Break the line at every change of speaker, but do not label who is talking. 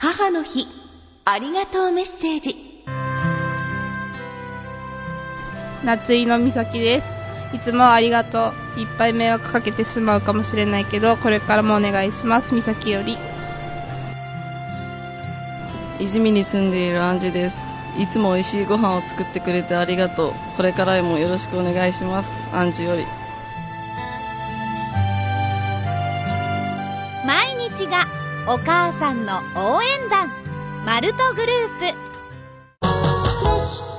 母の日ありがとうメッセージ。
夏井の美咲です。いつもありがとう。いっぱい迷惑かけてしまうかもしれないけど、これからもお願いします。美咲より。
泉見に住んでいるアンジです。いつも美味しいご飯を作ってくれてありがとう。これからもよろしくお願いします。アンジより。
毎日がお母さんの応援団、マルトグループ。